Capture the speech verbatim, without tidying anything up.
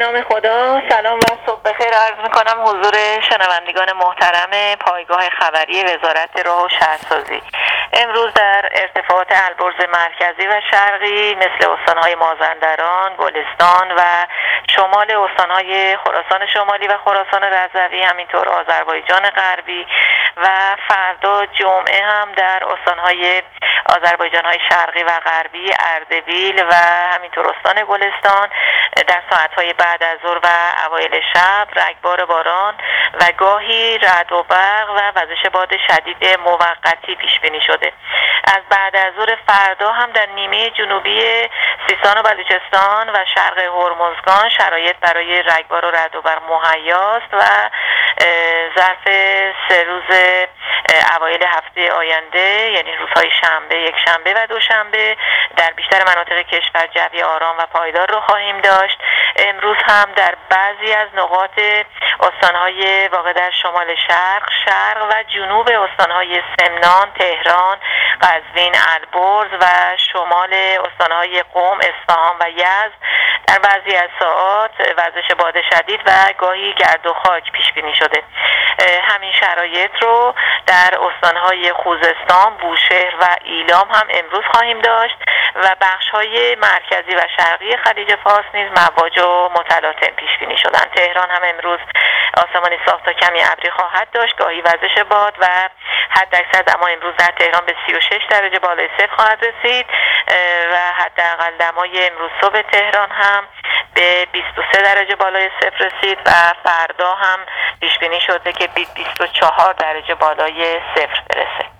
نام خدا. سلام و صبح بخیر عرض میکنم حضور شنوندگان محترم پایگاه خبری وزارت راه و شهرسازی. امروز در ارتفاعات البرز مرکزی و شرقی مثل استانهای مازندران، گلستان و شمال استانهای خراسان شمالی و خراسان رضوی، همینطور آذربایجان غربی و فردا جمعه هم در استانهای آذربایجان‌های شرقی و غربی، اردبیل و همینطور استان گلستان در ساعت‌های بعد از ظهر و اوایل شب رگبار باران و گاهی رعد و برق و وزش باد شدید موقتی پیش بینی شده. از بعد از ظهر فردا هم در نیمه جنوبی سیستان و بلوچستان و شرق هرمزگان شرایط برای رگبار و رعد و برق مهیاست و ظرف سه روز اوایل هفته آینده، یعنی روزهای شنبه، یک شنبه و دوشنبه، در بیشتر مناطق کشور جوی آرام و پایدار رو خواهیم داشت. امروز هم در بعضی از نقاط استانهای واقع در شمال شرق، شرق و جنوب استانهای سمنان، تهران، قزوین، البرز و شمال استانهای قم، اصفهان و یزد در بعضی از ساعات وزش باد شدید و گاهی گرد و خاک پیش بینی شده. همین شرایط رو در استانهای خوزستان، بوشهر و ایلام هم امروز خواهیم داشت و بخش‌های مرکزی و شرقی خلیج فارس نیز مواج و متلاطم پیش بینی شدن. تهران هم امروز آسمانی صاف تا کمی ابری خواهد داشت، گاهی وزش باد و حداکثر دما امروز در تهران به سی و شش درجه بالای صفر خواهد رسید و حداقل دمای امروز صبح تهران هم به بیست و سه درجه بالای صفر رسید و فردا هم پیش بینی شده که به بیست و چهار درجه بالای صفر برسه.